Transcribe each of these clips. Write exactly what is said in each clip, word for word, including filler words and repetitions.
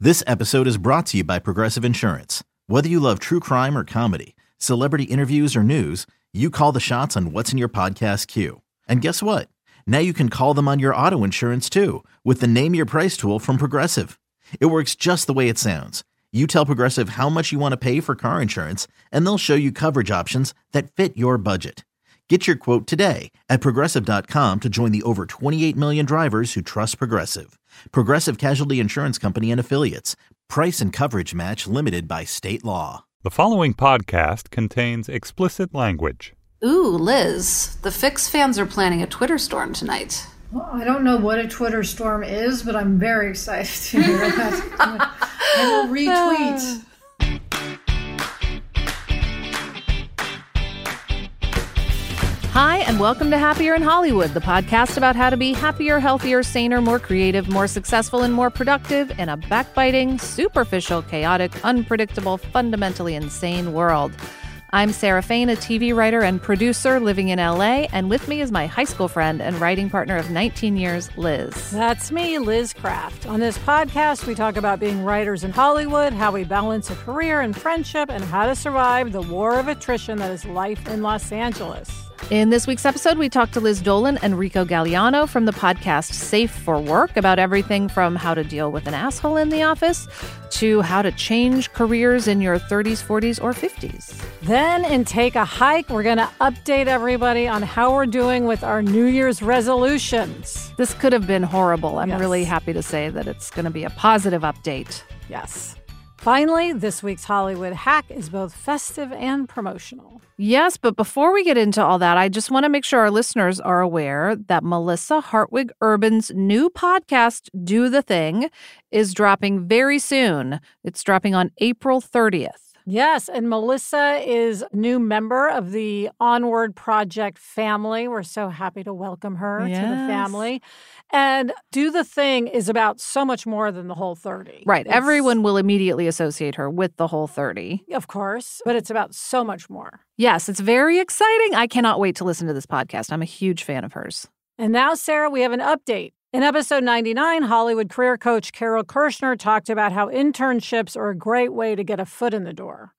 This episode is brought to you by Progressive Insurance. Whether you love true crime or comedy, celebrity interviews or news, you call the shots on what's in your podcast queue. And guess what? Now you can call them on your auto insurance too with the Name Your Price tool from Progressive. It works just the way it sounds. You tell Progressive how much you want to pay for car insurance, and they'll show you coverage options that fit your budget. Get your quote today at Progressive dot com to join the over twenty-eight million drivers who trust Progressive. Progressive Casualty Insurance Company and Affiliates. Price and coverage match limited by state law. The following podcast contains explicit language. Ooh, Liz, the Fix fans are planning a Twitter storm tonight. Well, I don't know what a Twitter storm is, but I'm very excited to hear that. I will retweet. Hi, and welcome to Happier in Hollywood, the podcast about how to be happier, healthier, saner, more creative, more successful, and more productive in a backbiting, superficial, chaotic, unpredictable, fundamentally insane world. I'm Sarah Fain, a T V writer and producer living in L A, and with me is my high school friend and writing partner of nineteen years, Liz. That's me, Liz Craft. On this podcast, we talk about being writers in Hollywood, how we balance a career and friendship, and how to survive the war of attrition that is life in Los Angeles. In this week's episode, we talked to Liz Dolan and Rico Galliano from the podcast Safe for Work about everything from how to deal with an asshole in the office to how to change careers in your thirties, forties, or fifties. Then in Take a Hike, we're going to update everybody on how we're doing with our New Year's resolutions. This could have been horrible. I'm Yes. really happy to say that it's going to be a positive update. Yes. Finally, this week's Hollywood hack is both festive and promotional. Yes, but before we get into all that, I just want to make sure our listeners are aware that Melissa Hartwig Urban's new podcast, Do the Thing, is dropping very soon. It's dropping on April thirtieth. Yes, and Melissa is a new member of the Onward Project family. We're so happy to welcome her Yes. to the family. And Do the Thing is about so much more than the Whole thirty. Right. It's- Everyone will immediately associate her with the Whole thirty. Of course, but it's about so much more. Yes, it's very exciting. I cannot wait to listen to this podcast. I'm a huge fan of hers. And now, Sarah, we have an update. In episode ninety-nine, Hollywood career coach Carol Kirshner talked about how internships are a great way to get a foot in the door.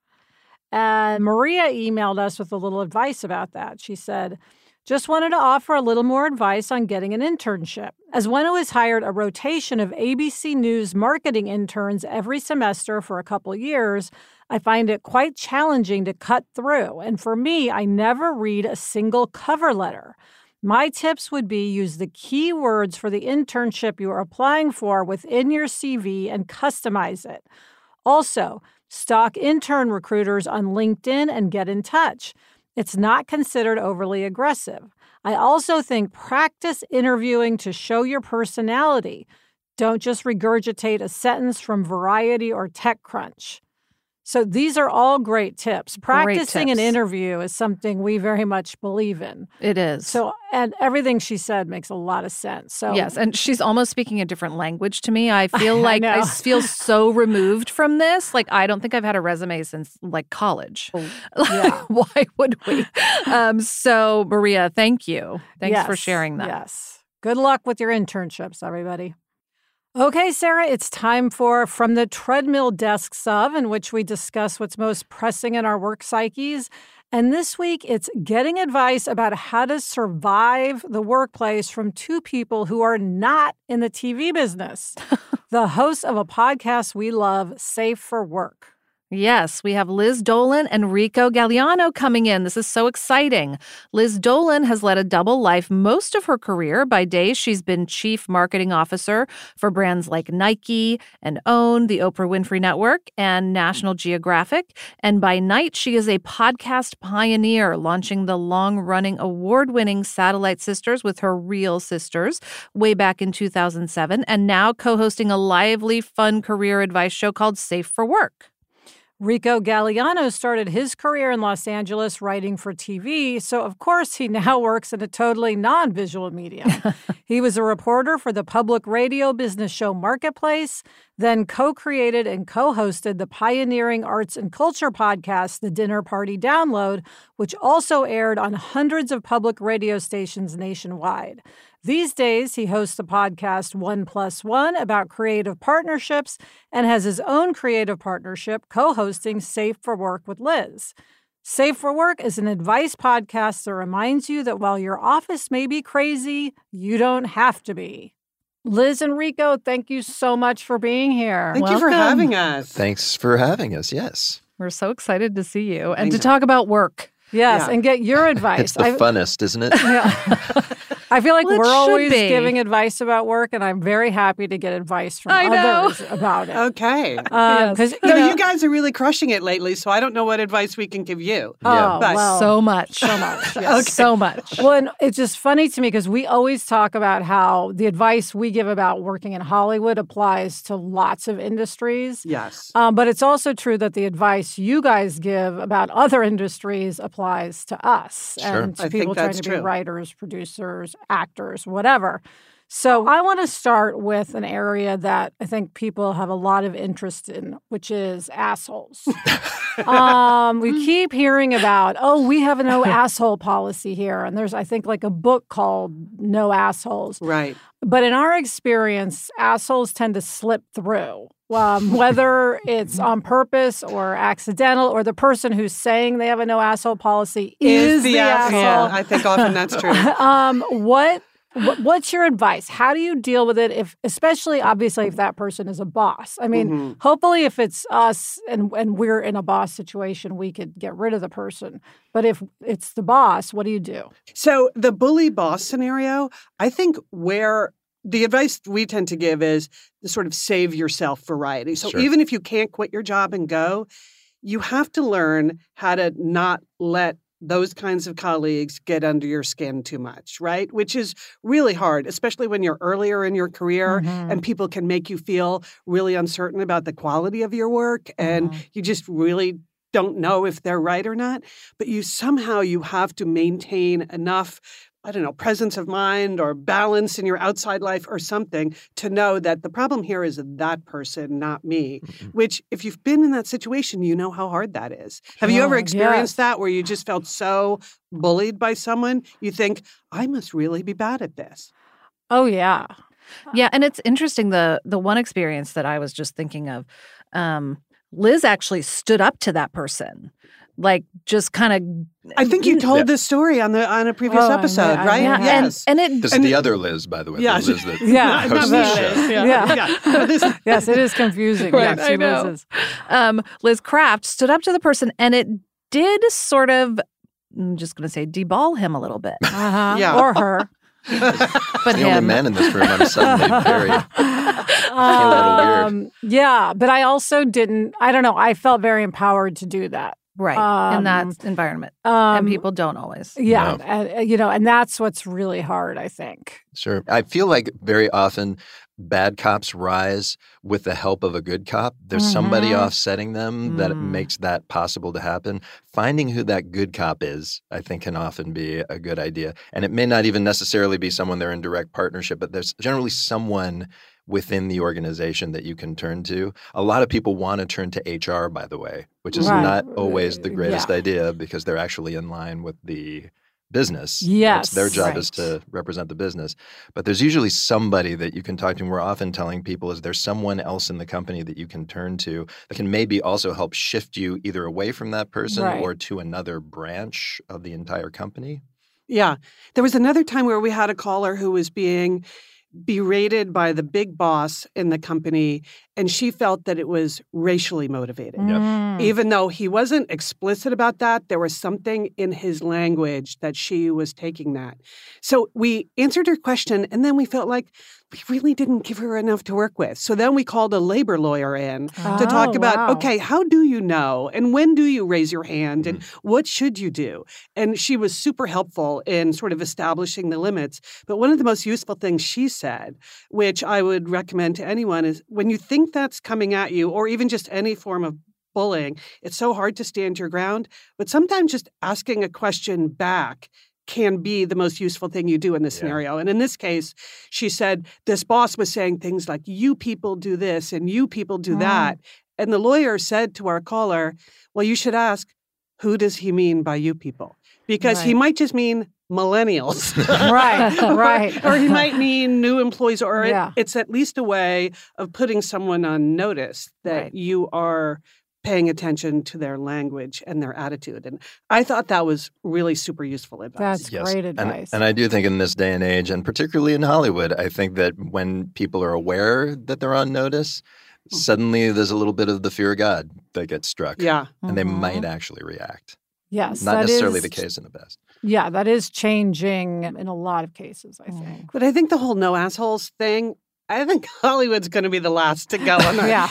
And Maria emailed us with a little advice about that. She said, just wanted to offer a little more advice on getting an internship. As one who has hired a rotation of A B C News marketing interns every semester for a couple years, I find it quite challenging to cut through. And for me, I never read a single cover letter. My tips would be use the key words for the internship you are applying for within your C V and customize it. Also, stalk intern recruiters on LinkedIn and get in touch. It's not considered overly aggressive. I also think practice interviewing to show your personality. Don't just regurgitate a sentence from Variety or TechCrunch. So these are all great tips. Practicing an tips. interview is something we very much believe in. It is. So, and everything she said makes a lot of sense. So Yes, and she's almost speaking a different language to me. I feel I like I, know. feel so removed from this. Like, I don't think I've had a resume since, like, college. yeah. Why would we? Um, so, Maria, thank you. Thanks for Yes, sharing that. Yes. Good luck with your internships, everybody. Okay, Sarah, it's time for From the Treadmill Desks of, in which we discuss what's most pressing in our work psyches. And this week, it's getting advice about how to survive the workplace from two people who are not in the T V business. The hosts of a podcast we love, Safe for Work. Yes, we have Liz Dolan and Rico Galliano coming in. This is so exciting. Liz Dolan has led a double life most of her career. By day, she's been chief marketing officer for brands like Nike and OWN, the Oprah Winfrey Network, and National Geographic. And by night, she is a podcast pioneer, launching the long-running award-winning Satellite Sisters with her real sisters way back in two thousand seven, and now co-hosting a lively, fun career advice show called Safe for Work. Rico Galliano started his career in Los Angeles writing for T V, so of course he now works in a totally non-visual medium. He was a reporter for the public radio business show Marketplace, then co-created and co-hosted the pioneering arts and culture podcast, The Dinner Party Download, which also aired on hundreds of public radio stations nationwide. These days, he hosts the podcast One Plus One about creative partnerships and has his own creative partnership co-hosting Safe for Work with Liz. Safe for Work is an advice podcast that reminds you that while your office may be crazy, you don't have to be. Liz and Rico, thank you so much for being here. Thank Welcome. you for having us. Thanks for having us. Yes. We're so excited to see you and I to know. talk about work. Yes, Yeah. and get your advice. It's the I- funnest, isn't it? Yeah. I feel like Well, it we're should always be. giving advice about work, and I'm very happy to get advice from I know. others about it. Okay. Um, 'cause, you no, know, you guys are really crushing it lately, so I don't know what advice we can give you. oh, But- well, So much. so much. Yes. Yes, so much. Well, and it's just funny to me because we always talk about how the advice we give about working in Hollywood applies to lots of industries. Yes. Um, but it's also true that the advice you guys give about other industries applies to us Sure. and to I think people trying that's to be true. writers, producers, actors, whatever. So I want to start with an area that I think people have a lot of interest in, which is assholes. um, we keep hearing about, oh, we have a no asshole policy here. And there's, I think, like a book called No Assholes. Right. But in our experience, assholes tend to slip through, um, whether it's on purpose or accidental, or the person who's saying they have a no asshole policy is, the, asshole. Yeah, I think often that's true. um, what wh- what's your advice? How do you deal with it? If, especially, obviously, if that person is a boss. I mean, Mm-hmm. hopefully, if it's us and and we're in a boss situation, we could get rid of the person. But if it's the boss, what do you do? So the bully boss scenario, I think where the advice we tend to give is to sort of save yourself variety. So Sure. even if you can't quit your job and go, you have to learn how to not let those kinds of colleagues get under your skin too much, right? Which is really hard, especially when you're earlier in your career Mhm. and people can make you feel really uncertain about the quality of your work and Mhm. you just really don't know if they're right or not. But you somehow you have to maintain enough, I don't know, presence of mind or balance in your outside life or something to know that the problem here is that person, not me. Mm-hmm. Which, if you've been in that situation, you know how hard that is. Have you ever Oh, experienced yes. that where you just felt so bullied by someone? You think, I must really be bad at this. Oh, yeah. Yeah, and it's interesting, the the one experience that I was just thinking of, um, Liz actually stood up to that person. Like, just kind of... I think you told Yeah. this story on the on a previous Oh, I episode, may- I right? may- Yeah, Yes. and, and it... This And- is the other Liz, by the way. Yes. The Liz that Yeah. hosts Not the me, show. Liz. Yeah. Yeah. yeah. But this- Yes, it is confusing. Right, Yes, I she know. loses. um, Liz Kraft stood up to the person, and it did sort of, I'm just going to say, deball him a little bit. Uh-huh. Yeah. Or her. But The only him... man in this room, I'm suddenly very... a little weird. Um, yeah, but I also didn't, I don't know, I felt very empowered to do that. Right, in Um, that environment. Um, and people don't always. Yeah, No. and, uh, you know, and that's what's really hard, I think. Sure. I feel like very often bad cops rise with the help of a good cop. There's somebody Mhm. offsetting them that Mm. makes that possible to happen. Finding who that good cop is, I think, can often be a good idea. And it may not even necessarily be someone they're in direct partnership, but there's generally someone within the organization that you can turn to. A lot of people want to turn to H R, by the way, which is Right. not always the greatest Yeah. idea because they're actually in line with the business. Yes, It's their job is right. to represent the business. But there's usually somebody that you can talk to. And we're often telling people is there's someone else in the company that you can turn to that can maybe also help shift you either away from that person Right. or to another branch of the entire company. Yeah. There was another time where we had a caller who was being berated by the big boss in the company, and she felt that it was racially motivated. Mm. Even though he wasn't explicit about that, there was something in his language that she was taking that. So we answered her question, and then we felt like we really didn't give her enough to work with. So then we called a labor lawyer in to talk Oh, about, wow. okay, how do you know? And when do you raise your hand? And what should you do? And she was super helpful in sort of establishing the limits. But one of the most useful things she said, which I would recommend to anyone, is when you think that's coming at you, or even just any form of bullying, it's so hard to stand your ground. But sometimes just asking a question back can be the most useful thing you do in this Yeah. scenario. And in this case, she said this boss was saying things like, you people do this and you people do Mm. that. And the lawyer said to our caller, well, you should ask, who does he mean by you people? Because he Right. might just mean millennials. Right, right. Or he might mean new employees, or Yeah. it, it's at least a way of putting someone on notice that Right. you are paying attention to their language and their attitude. And I thought that was really super useful advice. That's Yes. great And, advice. and I do think in this day and age, and particularly in Hollywood, I think that when people are aware that they're on notice, suddenly there's a little bit of the fear of God that gets struck. Yeah. And they Mhm. might actually react. Yes, Not that necessarily is- the case in the best. Yeah, that is changing in a lot of cases, I think. But I think the whole no assholes thing, I think Hollywood's going to be the last to go on that. Yeah.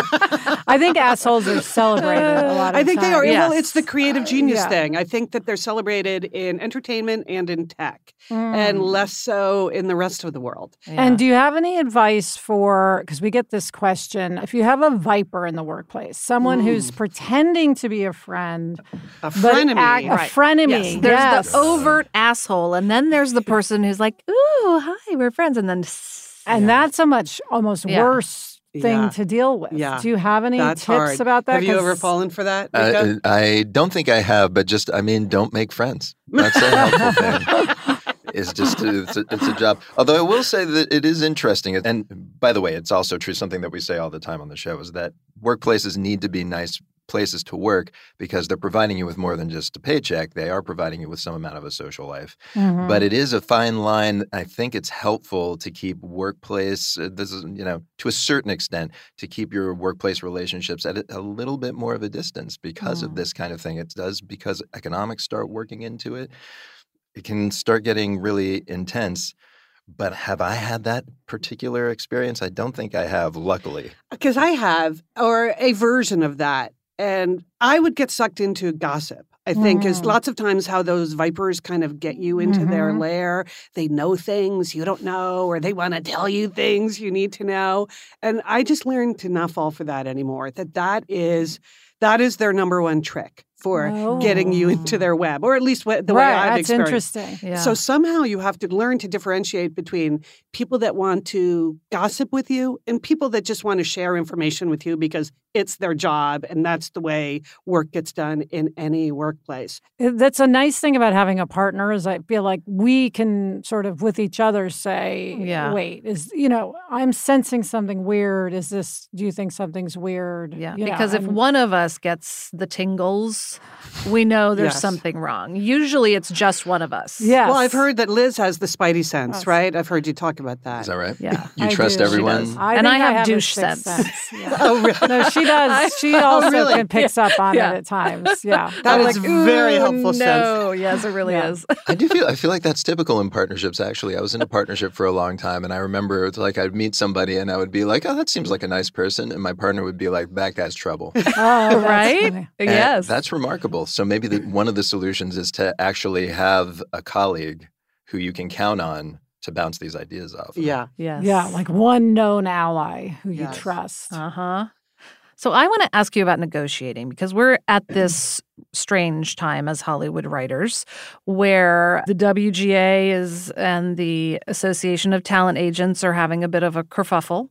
I think assholes are celebrated a lot of I think they are. times. Well, Yes. it's the creative genius yeah. thing. I think that they're celebrated in entertainment and in tech, Mm. and less so in the rest of the world. And do you have any advice for, because we get this question, if you have a viper in the workplace, someone who's pretending to be a friend, A but frenemy. act- a Right. frenemy. Yes, there's yes. the overt asshole, and then there's the person who's like, "Ooh, hi, we're friends," and then And that's a much almost Yeah. worse thing Yeah. to deal with. Yeah. Do you have any That's tips hard. about that? Have you 'Cause- ever fallen for that? Uh, Rika? I don't think I have, but just, I mean, don't make friends. That's a helpful thing. It's just, a, it's, a, it's a job. Although I will say that it is interesting. And by the way, it's also true, something that we say all the time on the show is that workplaces need to be nice places to work because they're providing you with more than just a paycheck. They are providing you with some amount of a social life. Mhm. But it is a fine line. I think it's helpful to keep workplace, uh, this is, you know, to a certain extent, to keep your workplace relationships at a, a little bit more of a distance because Mm. of this kind of thing. It does, because economics start working into it. It can start getting really intense. But have I had that particular experience? I don't think I have, luckily. Because I have, or a version of that. And I would get sucked into gossip, I think, is Mm. lots of times how those vipers kind of get you into their Mhm. lair. They know things you don't know, or they want to tell you things you need to know. And I just learned to not fall for that anymore, that that is, that is their number one trick for getting you into their web, or at least what, the right, way I've that's experienced. interesting. Yeah. So somehow you have to learn to differentiate between people that want to gossip with you and people that just want to share information with you because it's their job and that's the way work gets done in any workplace. It- That's a nice thing about having a partner is I feel like we can sort of with each other say, Yeah. wait, is, you know, I'm sensing something weird. Is this, do you think something's weird? Yeah, You know, because if and- one of us gets the tingles, we know there's Yes. something wrong. Usually it's just one of us. Yes. Well, I've heard that Liz has the spidey sense, Yes. right? I've heard you talk about that. Is that right? Yeah. You I trust do. She everyone? does. I And think I have a douche sixth sense. Yeah. Oh, really? No, she does. She also really? can picks up on Yeah. it at times. Yeah. That I'm is like, very "Ooh, helpful sense. No, yes, it really Yeah. is. I do feel I feel like that's typical in partnerships, actually. I was in a partnership for a long time, and I remember it's like I'd meet somebody and I would be like, oh, that seems like a nice person. And my partner would be like, that guy's trouble. Oh, that's Right? funny. And Yes. that's remarkable. So maybe the, one of the solutions is to actually have a colleague who you can count on to bounce these ideas off. of. Yeah. Yes. Yeah, like one known ally who Yes. you trust. Uh huh. So I want to ask you about negotiating because we're at this strange time as Hollywood writers where the W G A is and the Association of Talent Agents are having a bit of a kerfuffle.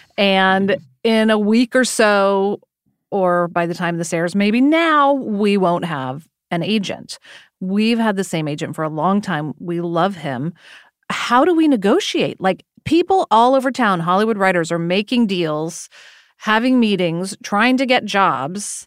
And in a week or so, or by the time this airs, maybe now, we won't have an agent. We've had the same agent for a long time. We love him. How do we negotiate? Like people all over town, Hollywood writers are making deals, having meetings, trying to get jobs.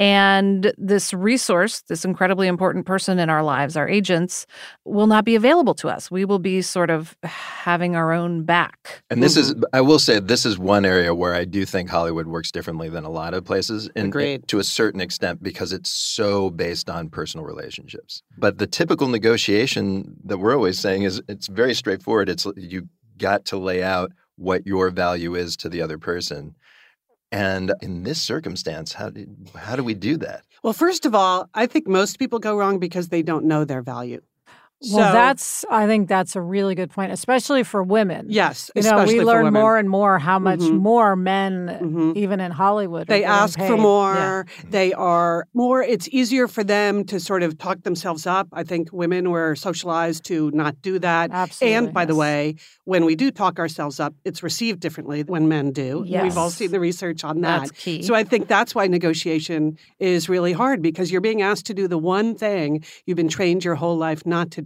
And this resource, this incredibly important person in our lives, our agents, will not be available to us. We will be sort of having our own back. And this is, I will say, this is one area where I do think Hollywood works differently than a lot of places. And Agreed. to a certain extent, because it's so based on personal relationships. But the typical negotiation that we're always saying is it's very straightforward. It's you got to lay out what your value is to the other person. And in this circumstance, how do, how do we do that? Well, first of all, I think most people go wrong because they don't know their value. Well, So- that's, I think that's a really good point, especially for women. Yes, You know, especially we for learn women. more and more how much Mhm. more men, Mhm. even in Hollywood, are They getting ask for paid. more. They are more, it's easier for them to sort of talk themselves up. I think women were socialized to not do that. Absolutely, And by the yes. way, when we do talk ourselves up, it's received differently when men do. Yes. We've all seen the research on that. That's key. So I think that's why negotiation is really hard because you're being asked to do the one thing you've been trained your whole life not to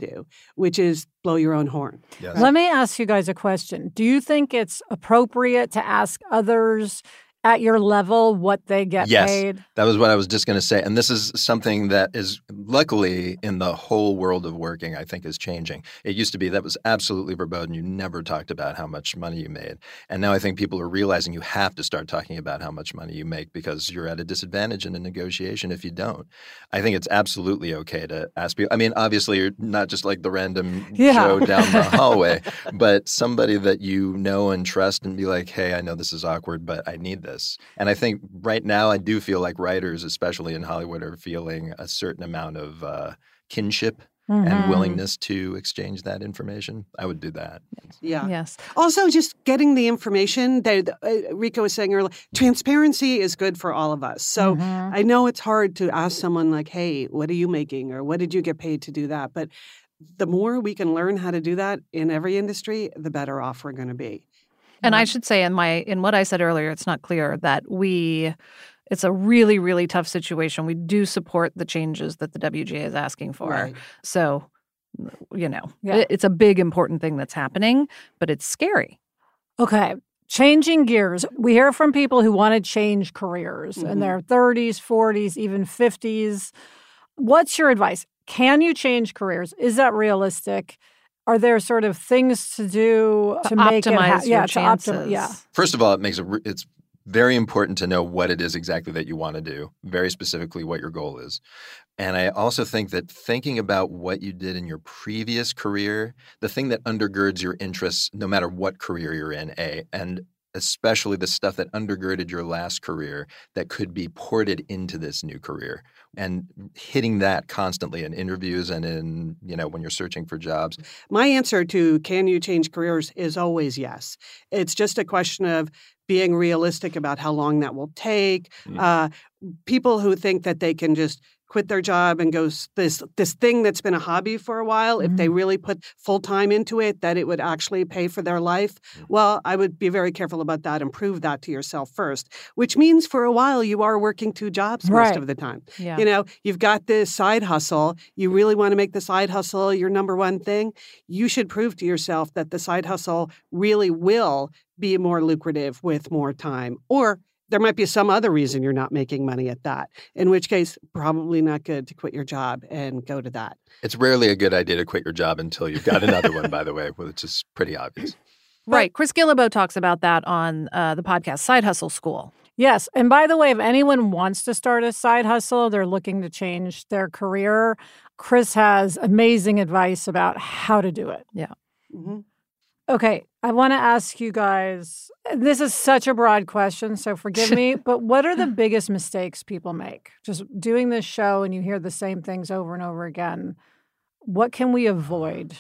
do, which is blow your own horn. Yes. Let me ask you guys a question. Do you think it's appropriate to ask others at your level what they get yes, paid? That was what I was just going to say. And this is something that is luckily in the whole world of working, I think is changing. It used to be that was absolutely verboten. You never talked about how much money you made. And now I think people are realizing you have to start talking about how much money you make because you're at a disadvantage in a negotiation if you don't. I think it's absolutely okay to ask people. I mean, obviously, you're not just like the random Yeah. Joe down the hallway, but somebody that you know and trust and be like, hey, I know this is awkward, but I need this. And I think right now I do feel like writers, especially in Hollywood, are feeling a certain amount of uh, kinship Mm-hmm. and willingness to exchange that information. I would do that. Yeah. Yes. Also, just getting the information that uh, Rico was saying earlier, transparency is good for all of us. So Mm-hmm. I know it's hard to ask someone like, hey, what are you making? Or what did you get paid to do that? But the more we can learn how to do that in every industry, the better off we're going to be. And I should say in my in what I said earlier, it's not clear that we it's a really, really tough situation. We do support the changes that the W G A is asking for. Right. So, you know, Yeah. it- it's a big, important thing that's happening, but it's scary. Okay. Changing gears. We hear from people who want to change careers in Mhm. their thirties, forties, even fifties. What's your advice? Can you change careers? Is that realistic? Are there sort of things to do to, To make it optimize ha- your yeah, to chances. optimize? Yeah. First of all, it makes it re- it's very important to know what it is exactly that you want to do, very specifically what your goal is. And I also think that thinking about what you did in your previous career, the thing that undergirds your interests, no matter what career you're in, A, and especially the stuff that undergirded your last career that could be ported into this new career, and hitting that constantly in interviews and in, you know, when you're searching for jobs. My answer to can you change careers is always yes. It's just a question of being realistic about how long that will take. Mm. Uh, people who think that they can just quit their job and go s- this this thing that's been a hobby for a while, if they really put full time into it, that it would actually pay for their life. Well, I would be very careful about that and prove that to yourself first, which means for a while you are working two jobs most Right. of the time. Yeah. You know, you've got this side hustle. You really want to make the side hustle your number one thing. You should prove to yourself that the side hustle really will be more lucrative with more time. Or there might be some other reason you're not making money at that, in which case, probably not good to quit your job and go to that. It's rarely a good idea to quit your job until you've got another one, by the way, which is pretty obvious. Right. Chris Guillebeau talks about that on uh, the podcast Side Hustle School. Yes. And by the way, if anyone wants to start a side hustle, they're looking to change their career, Chris has amazing advice about how to do it. Yeah. Mm-hmm. Okay, I want to ask you guys, this is such a broad question, so forgive me, but what are the biggest mistakes people make? Just doing this show and you hear the same things over and over again. What can we avoid?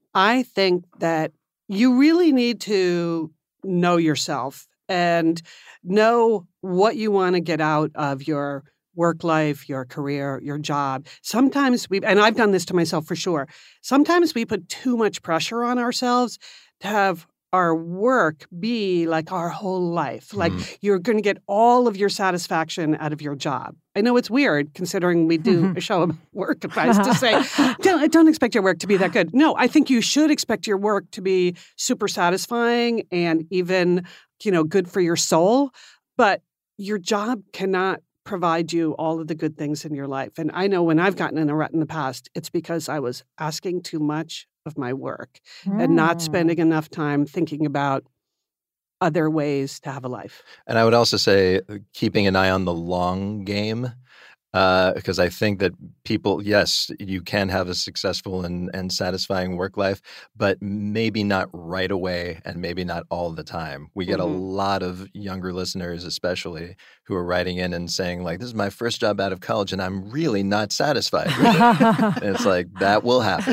I think that you really need to know yourself and know what you want to get out of your work life, your career, your job. Sometimes we, and I've done this to myself for sure, sometimes we put too much pressure on ourselves to have our work be like our whole life. Like you're going to get all of your satisfaction out of your job. I know it's weird considering we do a show about work advice to say, don't, don't expect your work to be that good. No, I think you should expect your work to be super satisfying and even, you know, good for your soul. But your job cannot provide you all of the good things in your life. And I know when I've gotten in a rut in the past, it's because I was asking too much of my work and not spending enough time thinking about other ways to have a life. And I would also say keeping an eye on the long game, uh, because I think that people, yes, you can have a successful and, and satisfying work life, but maybe not right away and maybe not all the time. We get Mhm. a lot of younger listeners, especially, who are writing in and saying, like, this is my first job out of college and I'm really not satisfied with it. And it's like, that will happen.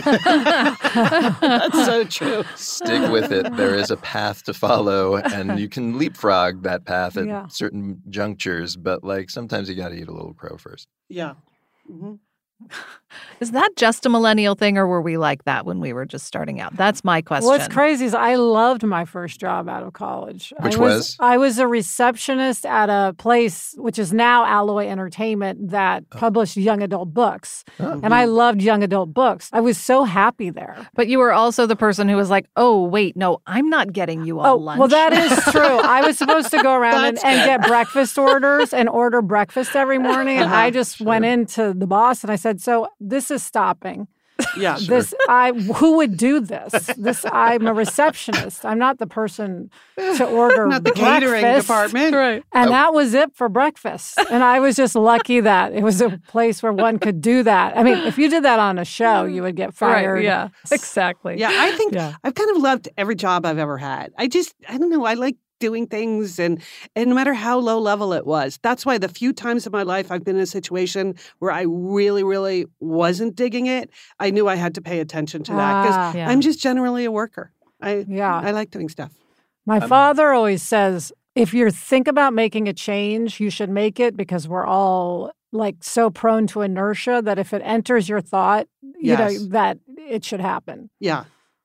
That's so true. Stick with it. There is a path to follow, and you can leapfrog that path at Yeah. certain junctures. But like sometimes you got to eat a little crow first. Yeah. hmm Is that just a millennial thing, or were we like that when we were just starting out? That's my question. What's crazy is I loved my first job out of college. Which I was? was? I was a receptionist at a place, which is now Alloy Entertainment, that published young adult books. Oh. And I loved young adult books. I was so happy there. But you were also the person who was like, oh, wait, no, I'm not getting you all Oh, lunch. well, that is true. I was supposed to go around and, That's and get breakfast orders and order breakfast every morning. And I just went into the boss and I said, so this is stopping. Yeah. This I who would do this? This I'm a receptionist. I'm not the person to order Not the breakfast. catering department. Right. And that was it for breakfast. And I was just lucky that it was a place where one could do that. I mean, if you did that on a show, you would get fired. Right, yeah, exactly. Yeah, I think Yeah. I've kind of loved every job I've ever had. I just, I don't know, I like doing things and and no matter how low level it was. That's why the few times in my life I've been in a situation where I really, really wasn't digging it, I knew I had to pay attention to that because Ah, yeah. I'm just generally a worker. I Yeah. I like doing stuff. My Um, father always says, if you think about making a change, you should make it because we're all like so prone to inertia that if it enters your thought, you Yes. know, that it should happen. Yeah,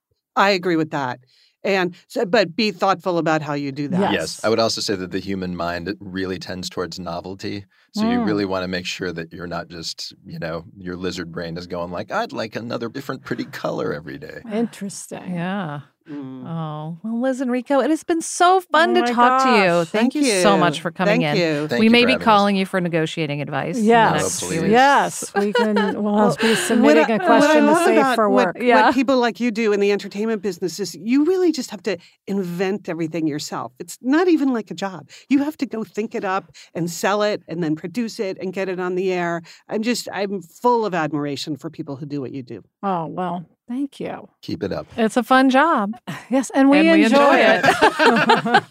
I agree with that. And so, but be thoughtful about how you do that. Yes. Yes. I would also say that the human mind really tends towards novelty. So you Mm. really want to make sure that you're not just, you know, your lizard brain is going like, I'd like another different pretty color every day. Interesting. Yeah. Mm. Oh, well, Liz and Rico, it has been so fun Oh to my talk to you. gosh. Thank, you so much for coming Thank in. you. Thank we you may for be having calling you for negotiating advice. in the Yes. next few please. weeks. Yes. We can, we'll be submitting What I- a question what I to love save about for what, work. Yeah. What people like you do in the entertainment business is you really just have to invent everything yourself. It's not even like a job. You have to go think it up and sell it and then produce it and get it on the air. I'm just, I'm full of admiration for people who do what you do. Oh, well, thank you. Keep it up. It's a fun job. Yes, and we, And we enjoy, enjoy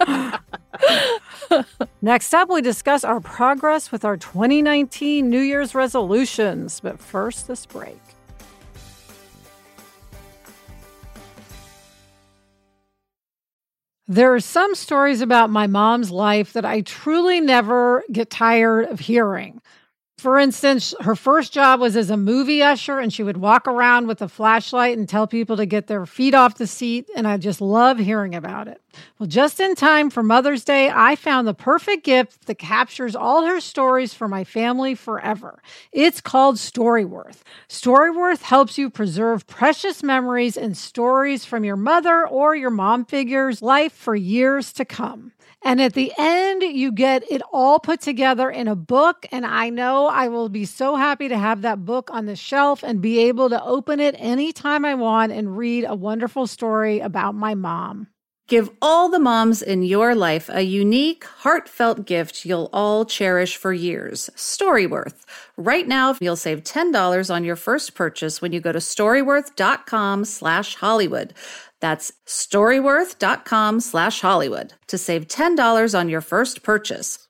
it. Next up, we discuss our progress with our twenty nineteen New Year's resolutions. But first, this break. There are some stories about my mom's life that I truly never get tired of hearing. For instance, her first job was as a movie usher, and she would walk around with a flashlight and tell people to get their feet off the seat, and I just love hearing about it. Well, just in time for Mother's Day, I found the perfect gift that captures all her stories for my family forever. It's called Storyworth. Storyworth helps you preserve precious memories and stories from your mother or your mom figure's life for years to come. And at the end, you get it all put together in a book. And I know I will be so happy to have that book on the shelf and be able to open it anytime I want and read a wonderful story about my mom. Give all the moms in your life a unique, heartfelt gift you'll all cherish for years. Storyworth. Right now, you'll save ten dollars on your first purchase when you go to storyworth.com slash Hollywood. That's storyworth.com slash Hollywood to save ten dollars on your first purchase.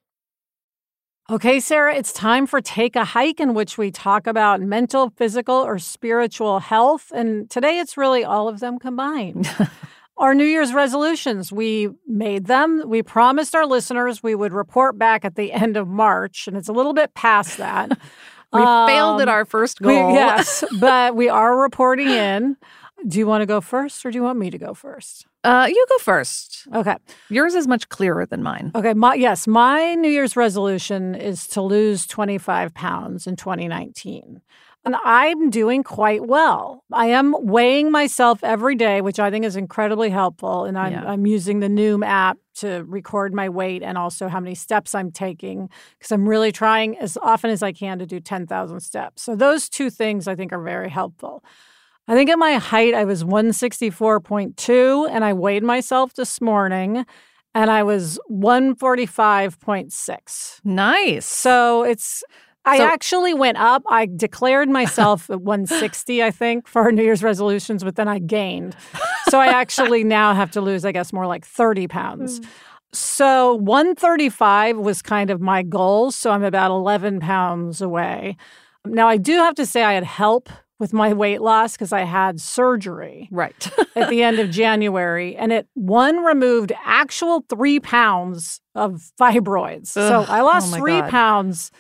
Okay, Sarah, it's time for Take a Hike, in which we talk about mental, physical, or spiritual health. And today it's really all of them combined. Our New Year's resolutions, we made them. We promised our listeners we would report back at the end of March, and it's a little bit past that. We Um, failed at our first we- goal. yes, but we are reporting in. Do you want to go first, or do you want me to go first? Uh, you go first. Okay. Yours is much clearer than mine. Okay. My, yes, my New Year's resolution is to lose twenty-five pounds in twenty nineteen. And I'm doing quite well. I am weighing myself every day, which I think is incredibly helpful. And I'm, Yeah. I'm using the Noom app to record my weight and also how many steps I'm taking, because I'm really trying as often as I can to do ten thousand steps. So those two things I think are very helpful. I think at my height, I was one sixty-four point two, and I weighed myself this morning, and I was one forty-five point six. Nice. So it's, I So- actually went up. I declared myself at one sixty, I think, for our New Year's resolutions, but then I gained. So I actually now have to lose, I guess, more like thirty pounds. So one thirty-five was kind of my goal. So I'm about eleven pounds away. Now, I do have to say I had help with my weight loss because I had surgery Right. at the end of January, and it, one, removed actual three pounds of fibroids. Ugh, so I lost oh my three God. pounds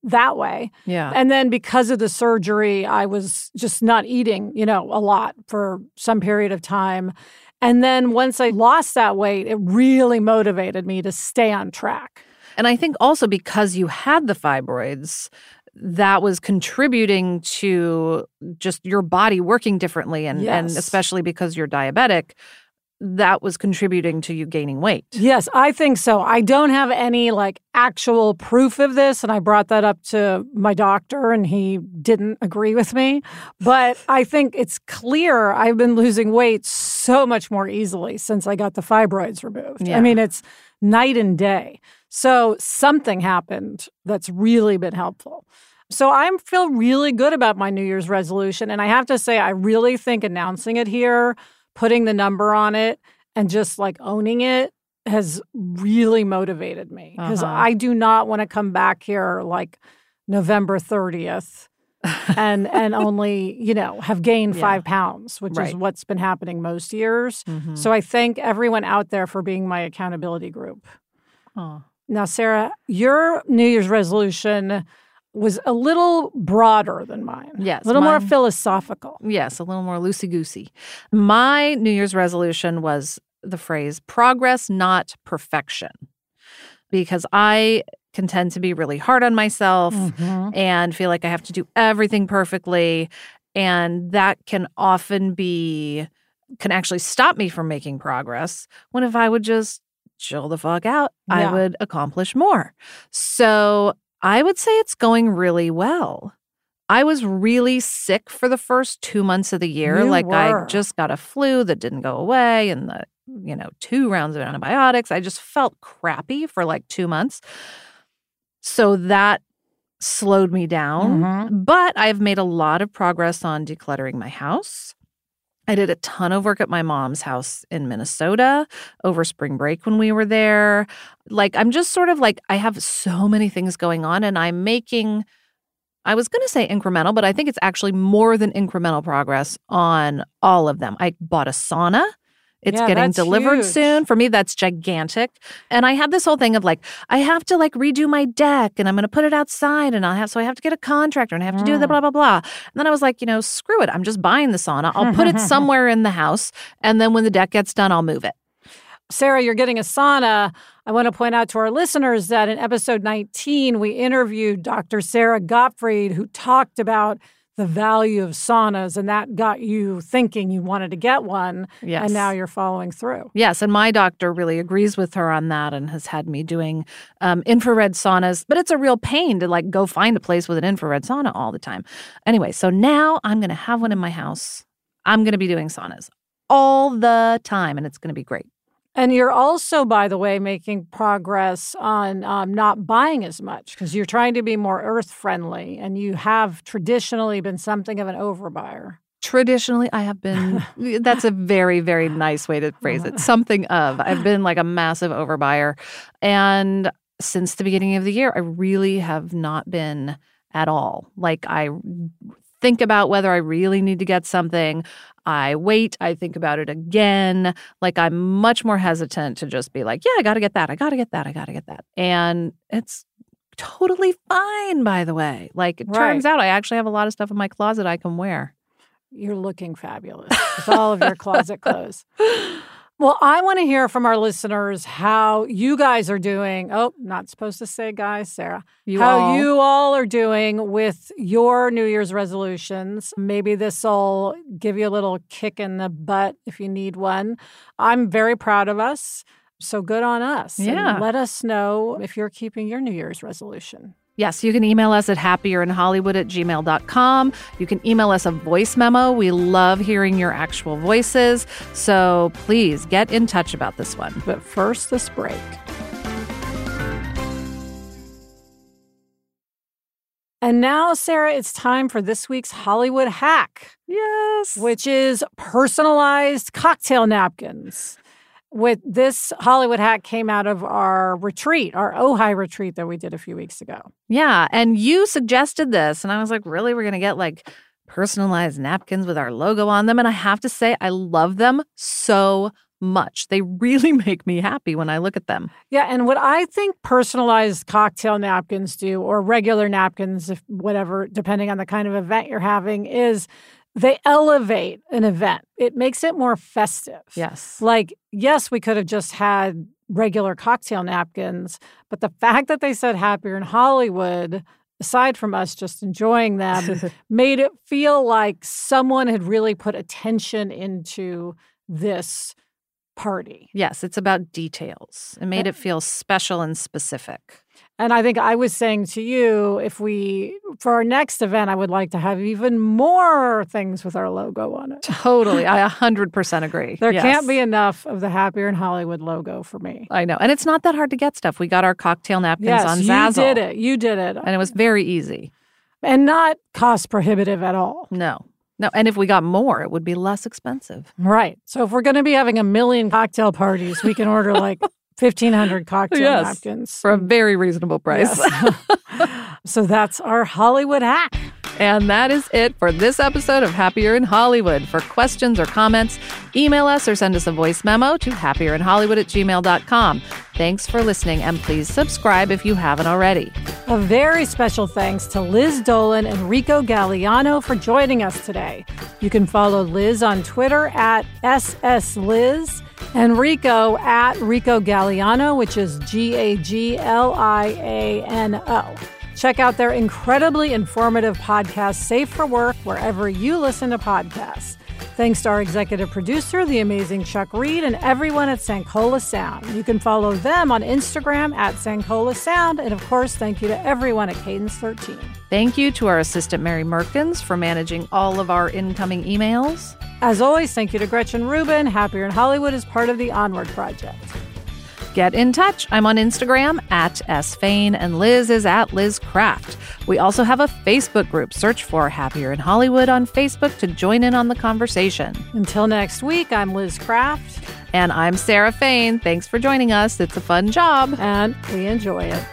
that way. Yeah. And then because of the surgery, I was just not eating, you know, a lot for some period of time. And then once I lost that weight, it really motivated me to stay on track. And I think also because you had the fibroids, that was contributing to just your body working differently. And, Yes. and especially because you're diabetic, that was contributing to you gaining weight. Yes, I think so. I don't have any like actual proof of this. And I brought that up to my doctor and he didn't agree with me. But I think it's clear I've been losing weight so much more easily since I got the fibroids removed. Yeah. I mean, it's night and day. So something happened that's really been helpful. So I feel really good about my New Year's resolution. And I have to say, I really think announcing it here, putting the number on it, and just like owning it has really motivated me. Because Uh-huh. I do not want to come back here like November thirtieth and and only, you know, have gained Yeah. five pounds, which is Right. what's been happening most years. Mhm. So I thank everyone out there for being my accountability group. Oh. Now, Sarah, your New Year's resolution was a little broader than mine. Yes, A little more mine- philosophical. Yes, a little more loosey-goosey. My New Year's resolution was the phrase, progress, not perfection. Because I can tend to be really hard on myself Mhm. and feel like I have to do everything perfectly. And that can often be, can actually stop me from making progress, when if I would just chill the fuck out, I Yeah. would accomplish more. So I would say it's going really well. I was really sick for the first two months of the year. You like I were. just got a flu that didn't go away and the, you know, two rounds of antibiotics. I just felt crappy for like two months. So that slowed me down. Mhm. But I've made a lot of progress on decluttering my house. I did a ton of work at my mom's house in Minnesota over spring break when we were there. Like, I'm just sort of like, I have so many things going on and I'm making, I was going to say incremental, but I think it's actually more than incremental progress on all of them. I bought a sauna. It's Yeah, getting that's delivered huge. soon. For me, that's gigantic. And I had this whole thing of like, I have to like redo my deck and I'm going to put it outside and I'll have, so I have to get a contractor and I have to do the Mm. blah, blah, blah. And then I was like, you know, screw it. I'm just buying the sauna. I'll put it somewhere in the house. And then when the deck gets done, I'll move it. Sarah, you're getting a sauna. I want to point out to our listeners that in episode nineteen, we interviewed Doctor Sarah Gottfried, who talked about the value of saunas, and that got you thinking you wanted to get one, Yes. and now you're following through. Yes, and my doctor really agrees with her on that and has had me doing um, infrared saunas. But it's a real pain to like go find a place with an infrared sauna all the time. Anyway, so now I'm going to have one in my house. I'm going to be doing saunas all the time, and it's going to be great. And you're also, by the way, making progress on um, not buying as much because you're trying to be more earth-friendly, and you have traditionally been something of an overbuyer. Traditionally, I have been, that's a very, very nice way to phrase it. Something of, I've been like a massive overbuyer. And since the beginning of the year, I really have not been at all. Like I think about whether I really need to get something. I wait. I think about it again. Like I'm much more hesitant to just be like, yeah, I got to get that. I got to get that. I got to get that. And it's totally fine, by the way. Like it Right. turns out I actually have a lot of stuff in my closet I can wear. You're looking fabulous with all of your closet clothes. Well, I want to hear from our listeners how you guys are doing. Oh, not supposed to say guys, Sarah. You how all. you all are doing with your New Year's resolutions. Maybe this will give you a little kick in the butt if you need one. I'm very proud of us. So good on us. And Yeah. let us know if you're keeping your New Year's resolution. Yes, you can email us at happyerinhollywood at gmail dot com. You can email us a voice memo. We love hearing your actual voices. So please get in touch about this one. But first, this break. And now, Sarah, it's time for this week's Hollywood hack, Yes. which is personalized cocktail napkins. With this Hollywood hack came out of our retreat, our Ojai retreat that we did a few weeks ago. Yeah. And you suggested this. And I was like, really? We're going to get like personalized napkins with our logo on them? And I have to say, I love them so much. They really make me happy when I look at them. Yeah, and what I think personalized cocktail napkins do, or regular napkins, if whatever, depending on the kind of event you're having, is they elevate an event. It makes it more festive. Yes. Like, yes, we could have just had regular cocktail napkins, but the fact that they said Happier in Hollywood, aside from us just enjoying them, made it feel like someone had really put attention into this party. Yes, it's about details. It made it feel special and specific. And I think I was saying to you, if we, for our next event, I would like to have even more things with our logo on it. Totally. I one hundred percent agree. There yes. can't be enough of the Happier in Hollywood logo for me. I know. And it's not that hard to get stuff. We got our cocktail napkins yes, on you Zazzle. did it. You did it. And it was very easy. And not cost prohibitive at all. No. No. And if we got more, it would be less expensive. Right. So if we're going to be having a million cocktail parties, we can order like fifteen hundred cocktail yes, napkins. For a very reasonable price. Yes. So that's our Hollywood hack. And that is it for this episode of Happier in Hollywood. For questions or comments, email us or send us a voice memo to happierinhollywood at gmail dot com. Thanks for listening, and please subscribe if you haven't already. A very special thanks to Liz Dolan and Rico Galliano for joining us today. You can follow Liz on Twitter at S S Liz and Rico at Rico Galliano, which is G A G L I A N O. Check out their incredibly informative podcast, Safe for Work, wherever you listen to podcasts. Thanks to our executive producer, the amazing Chuck Reed, and everyone at Sankola Sound. You can follow them on Instagram at Sankola Sound. And of course, thank you to everyone at Cadence thirteen. Thank you to our assistant, Mary Merkins, for managing all of our incoming emails. As always, thank you to Gretchen Rubin. Happier in Hollywood is part of the Onward Project. Get in touch. I'm on Instagram at S Fain, and Liz is at Liz Craft. We also have a Facebook group. Search for Happier in Hollywood on Facebook to join in on the conversation. Until next week, I'm Liz Craft. And I'm Sarah Fain. Thanks for joining us. It's a fun job. And we enjoy it.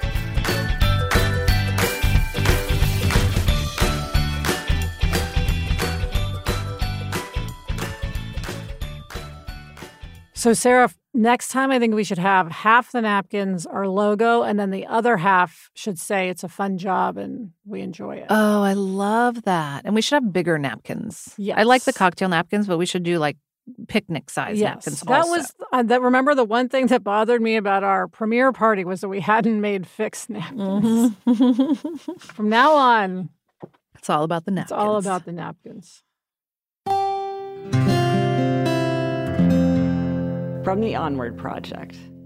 So, Sarah, next time I think we should have half the napkins our logo, and then the other half should say it's a fun job and we enjoy it. Oh, I love that. And we should have bigger napkins. Yes. I like the cocktail napkins, but we should do like picnic size yes. napkins that also. was uh, that. Remember, the one thing that bothered me about our premiere party was that we hadn't made fixed napkins. Mm-hmm. From now on, it's all about the napkins. It's all about the napkins. From the Onward Project.